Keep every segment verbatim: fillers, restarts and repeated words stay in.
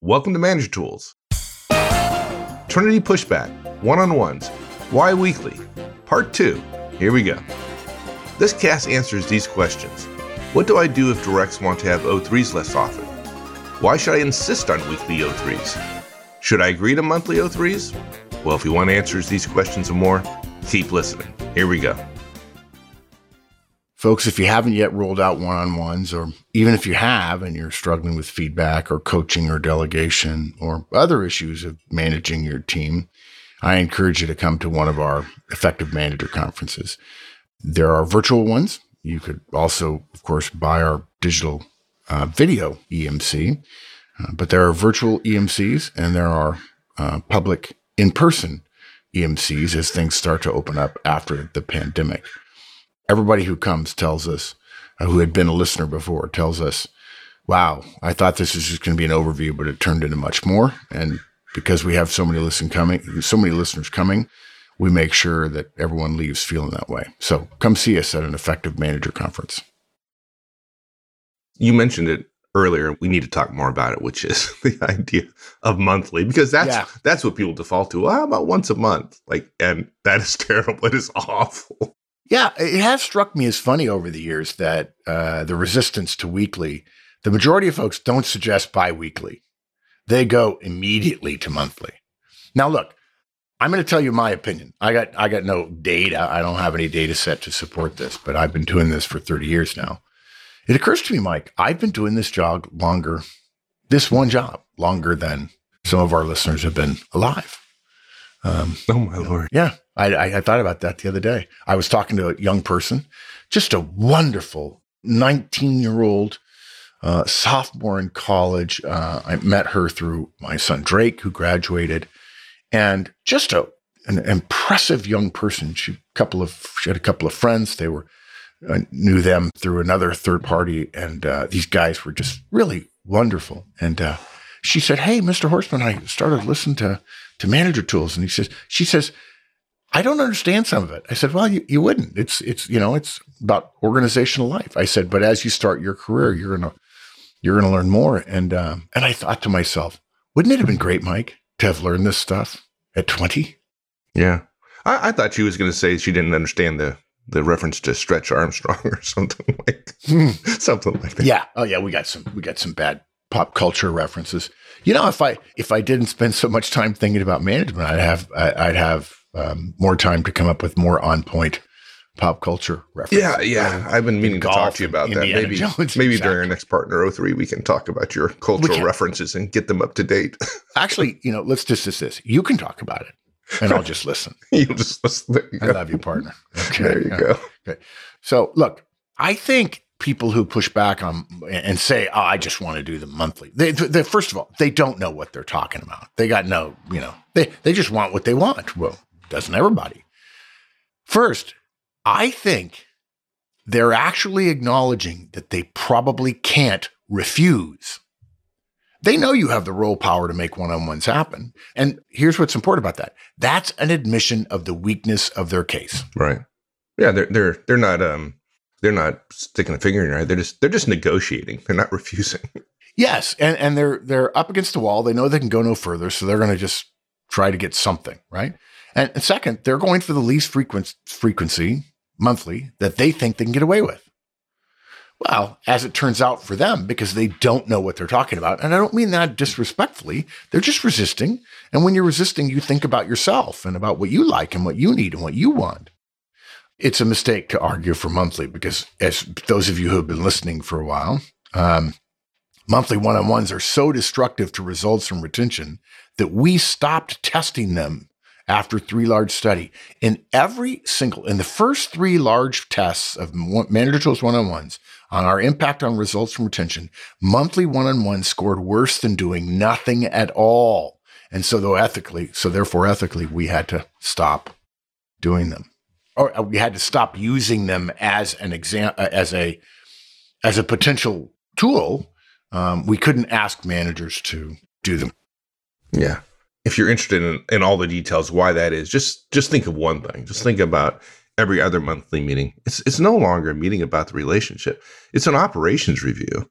Welcome to Manager Tools. Trinity Pushback, One-on-Ones, Why Weekly, Part two. Here we go. This cast answers these questions. What do I do if directs want to have O threes less often? Why should I insist on weekly O threes? Should I agree to monthly O threes? Well, if you want answers these questions and more, keep listening. Here we go. Folks, if you haven't yet rolled out one-on-ones, or even if you have and you're struggling with feedback or coaching or delegation or other issues of managing your team, I encourage you to come to one of our Effective Manager conferences. There are virtual ones. You could also, of course, buy our digital uh, video E M C, uh, but there are virtual E M Cs and there are uh, public in-person E M Cs as things start to open up after the pandemic. Everybody who comes tells us, uh, who had been a listener before, tells us, wow, I thought this was just going to be an overview, but it turned into much more. And because we have so many listen coming, so many listeners coming, we make sure that everyone leaves feeling that way. So come see us at an Effective Manager conference. You mentioned it earlier. We need to talk more about it, which is the idea of monthly, because that's yeah. that's what people default to. Well, how about once a month? Like, and that is terrible. It is awful. Yeah, it has struck me as funny over the years that uh, the resistance to weekly, the majority of folks don't suggest bi-weekly. They go immediately to monthly. Now, look, I'm going to tell you my opinion. I got I got no data. I don't have any data set to support this, but I've been doing this for thirty years now. It occurs to me, Mike, I've been doing this job longer, this one job, longer than some of our listeners have been alive. Um, oh, my Lord. Yeah. I, I, I thought about that the other day. I was talking to a young person, just a wonderful nineteen-year-old uh, sophomore in college. Uh, I met her through my son, Drake, who graduated, and just a an impressive young person. She, a couple of, she had a couple of friends. They were I knew them through another third party, and uh, these guys were just really wonderful. And uh, she said, "Hey, Mister Horstman, I started listening to to Manager Tools," and he says, "She says, I don't understand some of it." I said, "Well, you, you wouldn't. It's it's you know it's about organizational life." I said, "But as you start your career, you're gonna you're gonna learn more." And um, and I thought to myself, wouldn't it have been great, Mike, to have learned this stuff at twenty? Yeah, I, I thought she was going to say she didn't understand the. The reference to Stretch Armstrong or something like something like that. Yeah. Oh yeah. We got some, we got some bad pop culture references. You know, if I, if I didn't spend so much time thinking about management, I'd have, I'd have um, more time to come up with more on point pop culture references. Yeah. Yeah. I've been meaning to talk to you about that. Indiana Maybe, Jones, maybe exactly. during our next Partner oh three, we can talk about your cultural references and get them up to date. Actually, you know, let's just do this. You can talk about it. And I'll just listen. You'll just listen. There you I go. love you, partner. Okay. There you go. Okay. So look, I think people who push back on and say, "Oh, I just want to do them monthly," they, they first of all, they don't know what they're talking about. They got no, you know, they they just want what they want. Well, doesn't everybody? First, I think they're actually acknowledging that they probably can't refuse. They know you have the role power to make one-on-ones happen. And here's what's important about that. That's an admission of the weakness of their case. Right. Yeah, they're they're they're not um they're not sticking a finger in your eye. They're just they're just negotiating. They're not refusing. Yes, and and they're they're up against the wall. They know they can go no further, so they're going to just try to get something, right? And, and second, they're going for the least frequency frequency monthly that they think they can get away with. Well, as it turns out for them, because they don't know what they're talking about. And I don't mean that disrespectfully. They're just resisting. And when you're resisting, you think about yourself and about what you like and what you need and what you want. It's a mistake to argue for monthly because, as those of you who have been listening for a while, um, monthly one-on-ones are so destructive to results and retention that we stopped testing them after three large study. In every single, in the first three large tests of Manager Tools one-on-ones on our impact on results and retention, monthly one-on-ones scored worse than doing nothing at all. And so though ethically, so therefore ethically, we had to stop doing them. Or we had to stop using them as an exam, as a, as a potential tool. Um, we couldn't ask managers to do them. Yeah. If you're interested in, in all the details why that is, just just think of one thing. Just think about every other monthly meeting. It's it's no longer a meeting about the relationship. It's an operations review.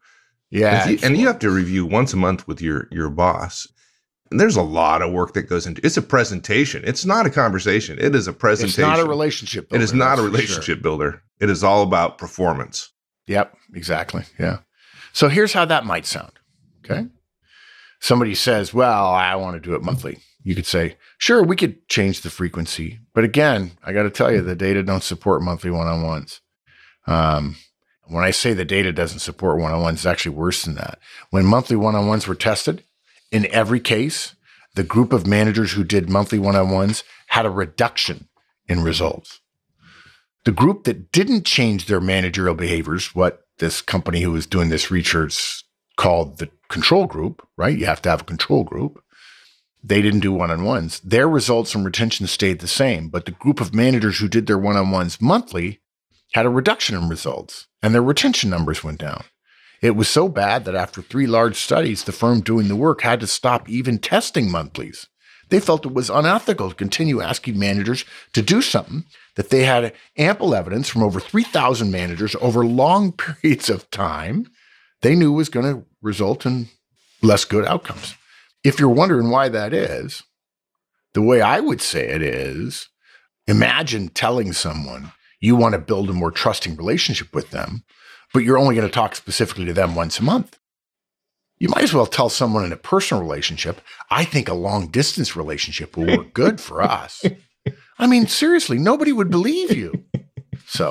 Yeah. And, you, and you have to review once a month with your, your boss. And there's a lot of work that goes into it. It's a presentation. It's not a conversation. It is a presentation. It's not a relationship builder. It is not a relationship sure. builder. It is all about performance. Yep, exactly. Yeah. So here's how that might sound. Okay. Somebody says, well, I want to do it monthly. You could say, sure, we could change the frequency. But again, I got to tell you, the data don't support monthly one-on-ones. Um, when I say the data doesn't support one-on-ones, it's actually worse than that. When monthly one-on-ones were tested, in every case, the group of managers who did monthly one-on-ones had a reduction in results. The group that didn't change their managerial behaviors, what this company who was doing this research called the control group, right? You have to have a control group. They didn't do one-on-ones. Their results and retention stayed the same, but the group of managers who did their one-on-ones monthly had a reduction in results, and their retention numbers went down. It was so bad that after three large studies, the firm doing the work had to stop even testing monthlies. They felt it was unethical to continue asking managers to do something that they had ample evidence from over three thousand managers over long periods of time they knew was going to result in less good outcomes. If you're wondering why that is, the way I would say it is, imagine telling someone you want to build a more trusting relationship with them, but you're only going to talk specifically to them once a month. You might as well tell someone in a personal relationship, I think a long distance relationship will work good for us. I mean, seriously, nobody would believe you. So,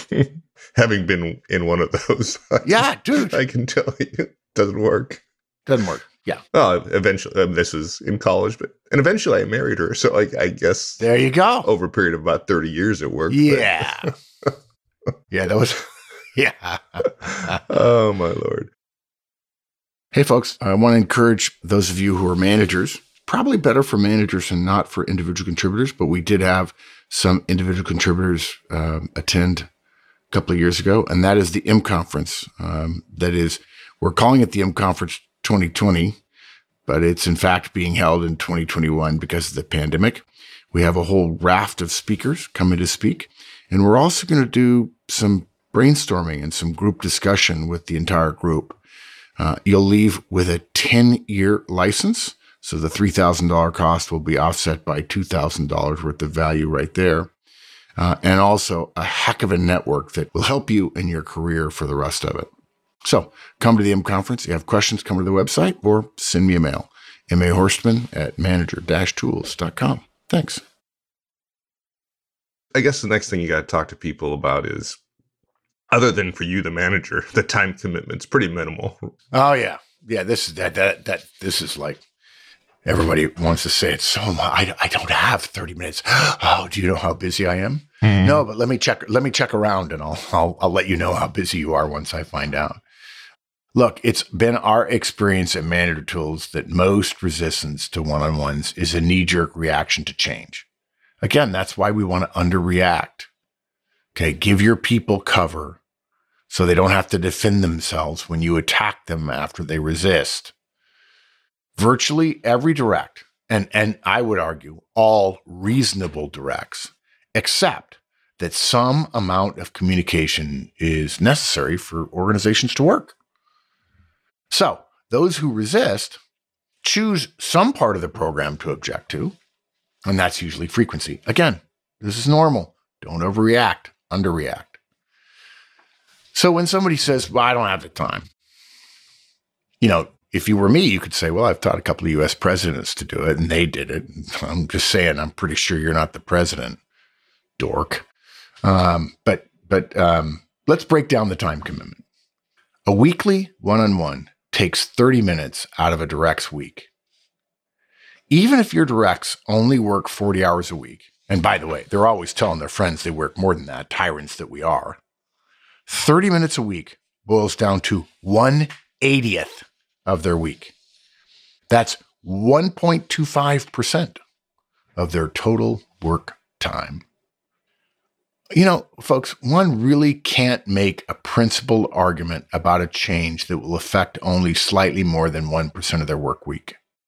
having been in one of those, yeah, dude, I can tell you it doesn't work. Doesn't work. Yeah. Well, eventually, um, this was in college, but and eventually I married her. So, like, I guess there you go. Over a period of about thirty years, it worked. Yeah. yeah, that was. Yeah. Oh, my Lord. Hey, folks, I want to encourage those of you who are managers, probably better for managers and not for individual contributors, but we did have some individual contributors um, attend a couple of years ago, and that is the I M Conference. Um, that is, we're calling it the I M Conference twenty twenty, but it's in fact being held in twenty twenty-one because of the pandemic. We have a whole raft of speakers coming to speak, and we're also going to do some brainstorming and some group discussion with the entire group. Uh, you'll leave with a ten-year license, so the three thousand dollars cost will be offset by two thousand dollars worth of value right there, uh, and also a heck of a network that will help you in your career for the rest of it. So come to the I M Conference. If you have questions, come to the website or send me a mail, M A Horstman at manager dash tools dot com. Thanks. I guess the next thing you got to talk to people about is, other than for you, the manager, the time commitment's pretty minimal. Oh yeah, yeah. This is that that that. This is like everybody wants to say it's so. I I don't have thirty minutes. Oh, do you know how busy I am? Mm-hmm. No, but let me check. Let me check around, and I'll I'll I'll let you know how busy you are once I find out. Look, it's been our experience at Manager Tools that most resistance to one-on-ones is a knee-jerk reaction to change. Again, that's why we want to underreact. Okay, give your people cover so they don't have to defend themselves when you attack them after they resist. Virtually every direct, and, and I would argue all reasonable directs, accept that some amount of communication is necessary for organizations to work. So those who resist choose some part of the program to object to, and that's usually frequency. Again, this is normal. Don't overreact, underreact. So when somebody says, well, I don't have the time, you know, if you were me, you could say, well, I've taught a couple of U S presidents to do it, and they did it. I'm just saying, I'm pretty sure you're not the president, dork. Um, but but um, let's break down the time commitment. A weekly one-on-one takes thirty minutes out of a direct's week. Even if your directs only work forty hours a week, and by the way, they're always telling their friends they work more than that, tyrants that we are, thirty minutes a week boils down to one eightieth of their week. That's one point two five percent of their total work time. You know, folks, one really can't make a principled argument about a change that will affect only slightly more than one percent of their work week.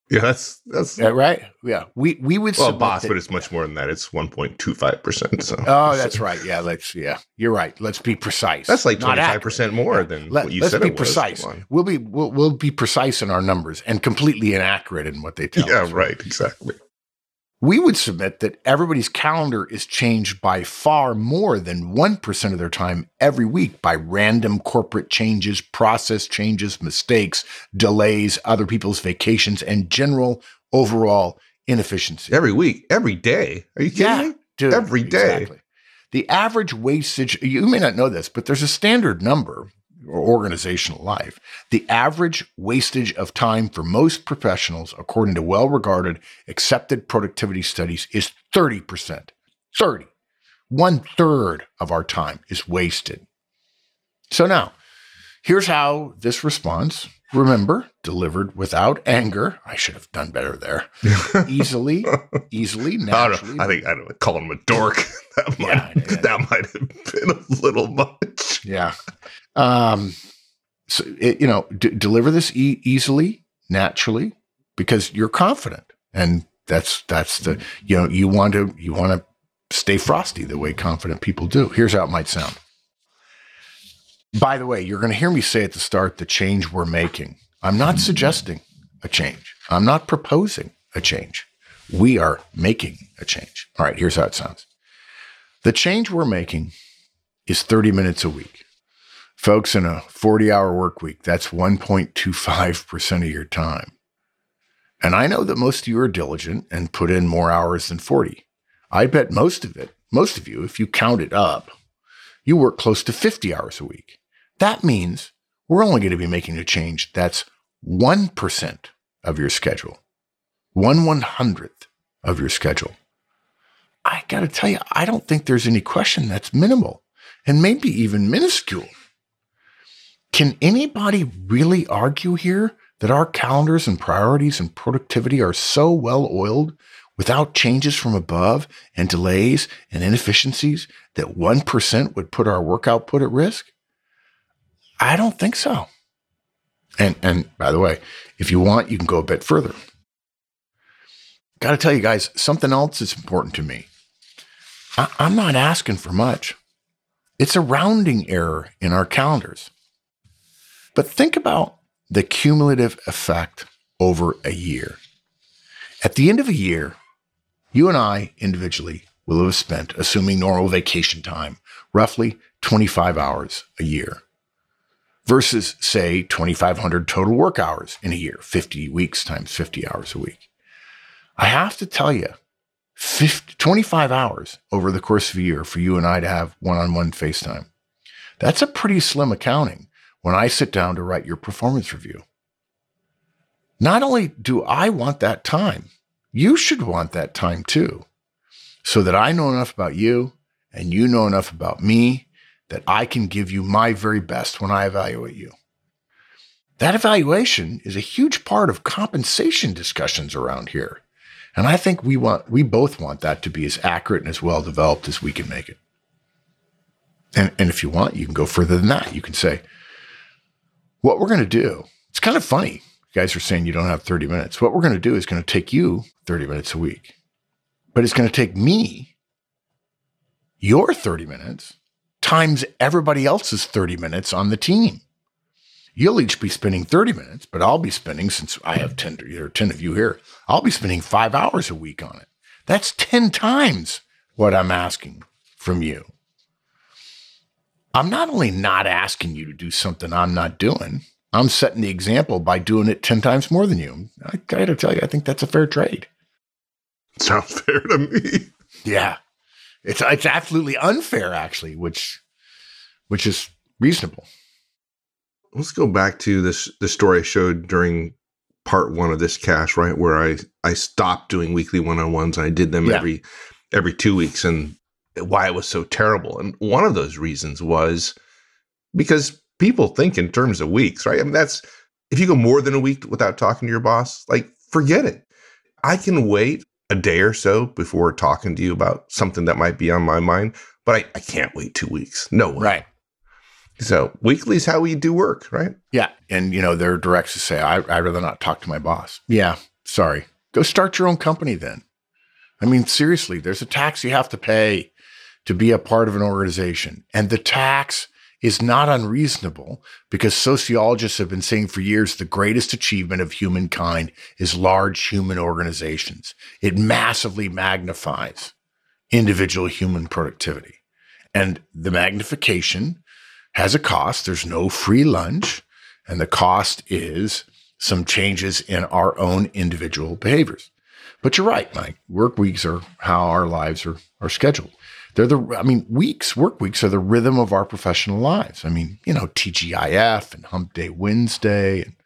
Yeah, that's that's Yeah, right. Yeah, we we would. well, submit boss, that- but it's much more than that. It's one point two five percent. So Oh, that's right. Yeah, let's. Yeah, you're right. Let's be precise. that's like Not twenty five accurate. percent more Yeah. than Let, what you let's said be it was. precise. Come on. We'll be we'll, we'll be precise in our numbers and completely inaccurate in what they tell Yeah, us. right. Exactly. We would submit that everybody's calendar is changed by far more than one percent of their time every week by random corporate changes, process changes, mistakes, delays, other people's vacations, and general overall inefficiency. Every week, every day. Are you kidding Yeah, me? dude, Every day. Exactly. The average wastage, you may not know this, but there's a standard number or organizational life. The average wastage of time for most professionals, according to well-regarded, accepted productivity studies, is thirty percent. thirty. One third of our time is wasted. So now, here's how this response, remember, delivered without anger. I should have done better there. Easily, easily, I don't naturally. know. I think I don't know, calling him a dork. That might Yeah, yeah. that might have been a little much. Yeah. Um, so, it, you know, d- deliver this e- easily, naturally, because you're confident. And that's, that's the, you know, you want to, you want to stay frosty the way confident people do. Here's how it might sound. By the way, you're going to hear me say at the start, the change we're making. I'm not suggesting a change. I'm not proposing a change. We are making a change. All right, here's how it sounds. The change we're making is thirty minutes a week. Folks, in a forty-hour work week, that's one point two five percent of your time. And I know that most of you are diligent and put in more hours than forty. I bet most of it, most of you, if you count it up, you work close to fifty hours a week. That means we're only going to be making a change that's one percent of your schedule. One one hundredth of your schedule. I got to tell you, I don't think there's any question that's minimal and maybe even minuscule. Can anybody really argue here that our calendars and priorities and productivity are so well oiled without changes from above and delays and inefficiencies that one percent would put our work output at risk? I don't think so. And, and by the way, if you want, you can go a bit further. Got to tell you guys, something else is important to me. I, I'm not asking for much. It's a rounding error in our calendars. But think about the cumulative effect over a year. At the end of a year, you and I individually will have spent, assuming normal vacation time, roughly twenty-five hours a year versus, say, twenty-five hundred total work hours in a year, fifty weeks times fifty hours a week. I have to tell you, fifty, twenty-five hours over the course of a year for you and I to have one-on-one FaceTime. That's a pretty slim accounting when I sit down to write your performance review. Not only do I want that time, you should want that time too, so that I know enough about you and you know enough about me that I can give you my very best when I evaluate you. That evaluation is a huge part of compensation discussions around here. And I think we want, we both want that to be as accurate and as well developed as we can make it. And, and if you want, you can go further than that. You can say, what we're going to do, it's kind of funny. You guys are saying you don't have thirty minutes. What we're going to do is going to take you thirty minutes a week, but it's going to take me, your thirty minutes, times everybody else's thirty minutes on the team. You'll each be spending thirty minutes, but I'll be spending, since I have ten, there are ten of you here, I'll be spending five hours a week on it. That's ten times what I'm asking from you. I'm not only not asking you to do something I'm not doing, I'm setting the example by doing it ten times more than you. I got to tell you, I think that's a fair trade. Sounds fair to me. Yeah. It's it's absolutely unfair, actually, which which is reasonable. Let's go back to this the story I showed during part one of this cast, right? Where I, I stopped doing weekly one-on-ones and I did them Yeah. every every two weeks and why it was so terrible. And one of those reasons was because people think in terms of weeks, right? I mean, that's, if you go more than a week without talking to your boss, like, forget it. I can wait a day or so before talking to you about something that might be on my mind, but I, I can't wait two weeks. No way. Right. So weekly is how we do work, right? Yeah. And, you know, there are directs to say, I, I'd rather not talk to my boss. Yeah. Sorry. Go start your own company then. I mean, seriously, there's a tax you have to pay to be a part of an organization. And the tax is not unreasonable because sociologists have been saying for years the greatest achievement of humankind is large human organizations. It massively magnifies individual human productivity. And the magnification has a cost. There's no free lunch. And the cost is some changes in our own individual behaviors. But you're right, Mike. Work weeks are how our lives are, are scheduled. They're the, I mean, weeks, work weeks are the rhythm of our professional lives. I mean, you know, T G I F and Hump Day Wednesday, and,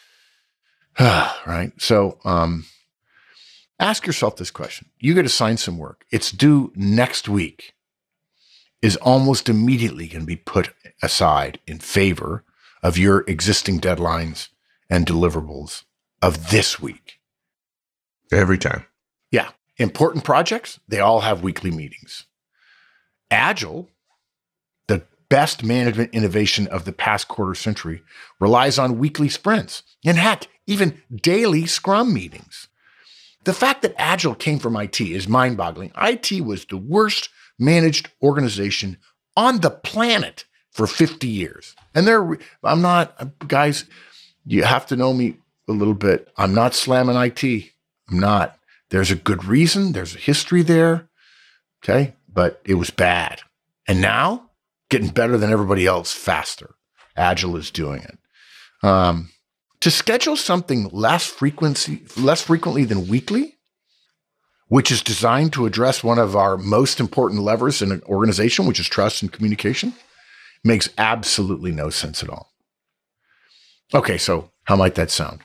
right? So um, ask yourself this question. You get assigned some work. It's due next week. Is almost immediately going to be put aside in favor of your existing deadlines and deliverables of this week. Every time. Yeah. Important projects, they all have weekly meetings. Agile, the best management innovation of the past quarter century, relies on weekly sprints and heck, even daily Scrum meetings. The fact that Agile came from I T is mind-boggling. I T was the worst managed organization on the planet for fifty years. And there, I'm not, guys, you have to know me a little bit. I'm not slamming I T. I'm not. There's a good reason. There's a history there. Okay. But it was bad. And now, getting better than everybody else faster. Agile is doing it. Um, to schedule something less frequency, less frequently than weekly, which is designed to address one of our most important levers in an organization, which is trust and communication, makes absolutely no sense at all. Okay, so how might that sound?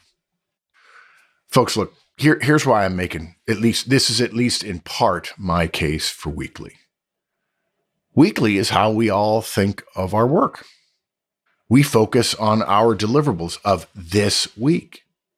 Folks, look, here, here's why I'm making, at least, this is at least in part my case for weekly. Weekly is how we all think of our work. We focus on our deliverables of this week.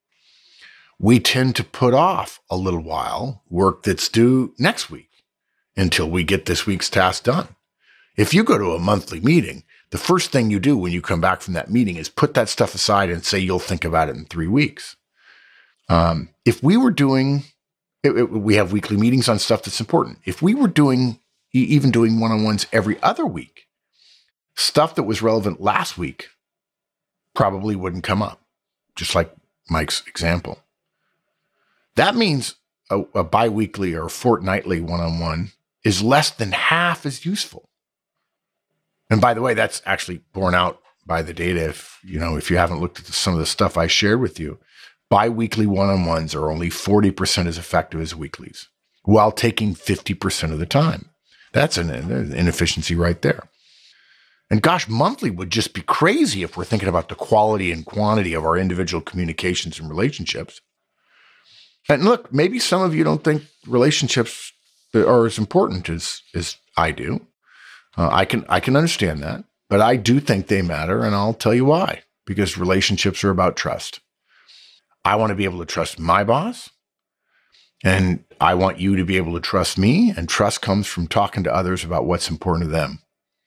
We tend to put off a little while work that's due next week until we get this week's task done. If you go to a monthly meeting, the first thing you do when you come back from that meeting is put that stuff aside and say you'll think about it in three weeks. Um, if we were doing, it, it, we have weekly meetings on stuff that's important. If we were doing, even doing one-on-ones every other week, stuff that was relevant last week probably wouldn't come up, just like Mike's example. That means a, a biweekly or fortnightly one-on-one is less than half as useful. And by the way, that's actually borne out by the data. If you know, if you haven't looked at the, some of the stuff I shared with you, biweekly one-on-ones are only forty percent as effective as weeklies, while taking fifty percent of the time. That's an, an inefficiency right there. And gosh, monthly would just be crazy if we're thinking about the quality and quantity of our individual communications and relationships. And look, maybe some of you don't think relationships are as important as, as I do. Uh, I can I can understand that, but I do think they matter, and I'll tell you why. Because relationships are about trust. I want to be able to trust my boss, and I want you to be able to trust me, and trust comes from talking to others about what's important to them.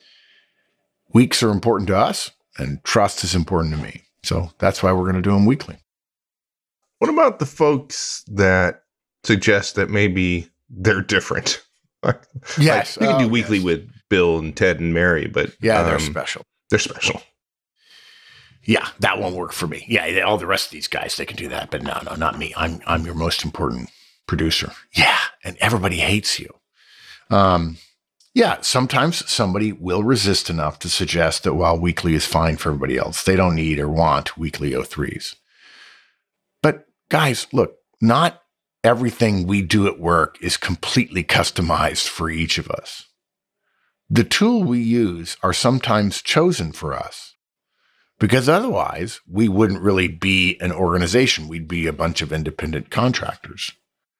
Weeks are important to us, and trust is important to me. So that's why we're going to do them weekly. What about the folks that suggest that maybe they're different? Yes. Like, you can oh, do weekly yes. with Bill and Ted and Mary, but yeah, um, they're special. They're special. Yeah, that won't work for me. Yeah, all the rest of these guys, they can do that, but no, no, not me. I'm I'm your most important producer. Yeah, and everybody hates you. Um, yeah, sometimes somebody will resist enough to suggest that while weekly is fine for everybody else, they don't need or want weekly O threes. But guys, look, not everything we do at work is completely customized for each of us. The tool we use are sometimes chosen for us, because otherwise we wouldn't really be an organization. We'd be a bunch of independent contractors.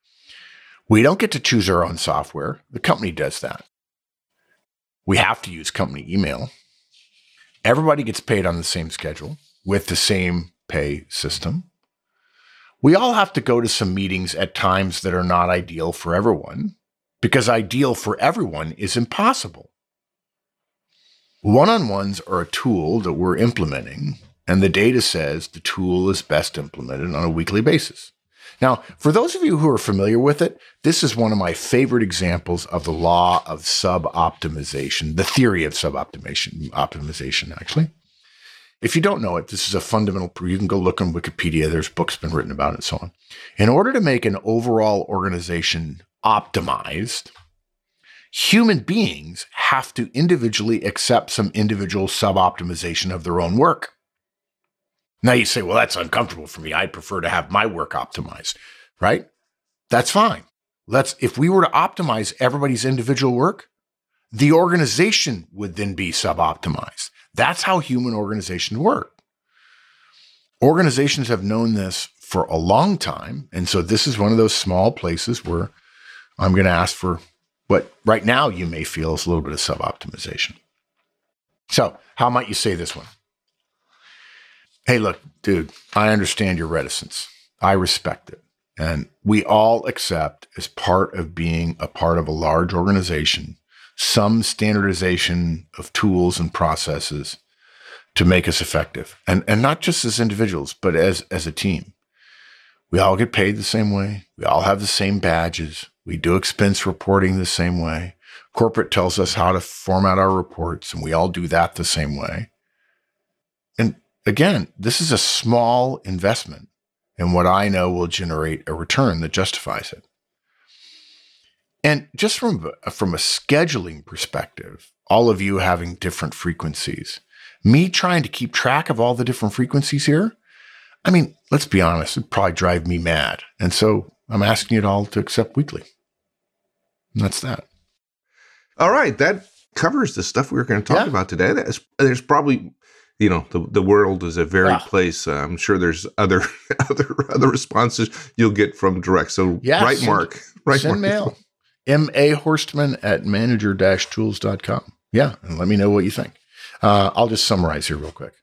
We don't get to choose our own software. The company does that. We have to use company email. Everybody gets paid on the same schedule with the same pay system. We all have to go to some meetings at times that are not ideal for everyone, because ideal for everyone is impossible. One-on-ones are a tool that we're implementing, and the data says the tool is best implemented on a weekly basis. Now, for those of you who are familiar with it, this is one of my favorite examples of the law of sub-optimization, the theory of sub-optimization, optimization, actually. If you don't know it, this is a fundamental, you can go look on Wikipedia. There's books been written about it and so on. In order to make an overall organization optimized, human beings have to individually accept some individual sub-optimization of their own work. Now you say, well, that's uncomfortable for me. I prefer to have my work optimized, right? That's fine. Let's, if we were to optimize everybody's individual work, the organization would then be sub-optimized. That's how human organizations work. Organizations have known this for a long time. And so this is one of those small places where I'm going to ask for what right now you may feel is a little bit of sub-optimization. So how might you say this one? Hey, look, dude, I understand your reticence. I respect it. And we all accept, as part of being a part of a large organization, some standardization of tools and processes to make us effective. And, and not just as individuals, but as, as a team. We all get paid the same way. We all have the same badges. We do expense reporting the same way. Corporate tells us how to format our reports, and we all do that the same way. And again, this is a small investment in what I know will generate a return that justifies it. And just from, from a scheduling perspective, all of you having different frequencies, me trying to keep track of all the different frequencies here, I mean, let's be honest, it'd probably drive me mad. And so I'm asking you all to accept weekly. And that's that. All right. That covers the stuff we were going to talk yeah. about today. That's, there's probably... You know, the, the world is a varied yeah. place. Uh, I'm sure there's other other other responses you'll get from direct. So yeah, write send, Mark. Write send Mark. mail. M A Horstman at manager dash tools dot com. Yeah, and let me know what you think. Uh, I'll just summarize here real quick.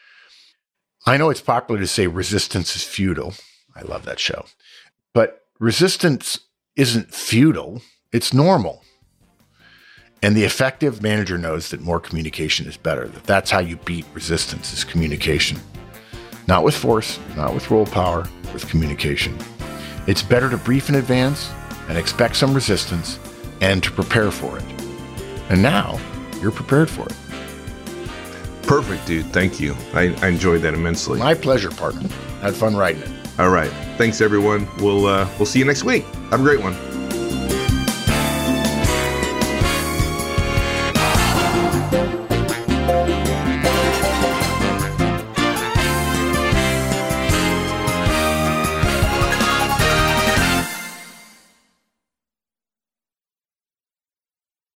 I know it's popular to say resistance is futile. I love that show. But resistance isn't futile. It's normal. And the effective manager knows that more communication is better, that that's how you beat resistance is communication. Not with force, not with role power, with communication. It's better to brief in advance and expect some resistance and to prepare for it. And now you're prepared for it. Perfect, dude. Thank you. I, I enjoyed that immensely. My pleasure, partner. Had fun writing it. All right. Thanks, everyone. We'll uh, we'll see you next week. Have a great one.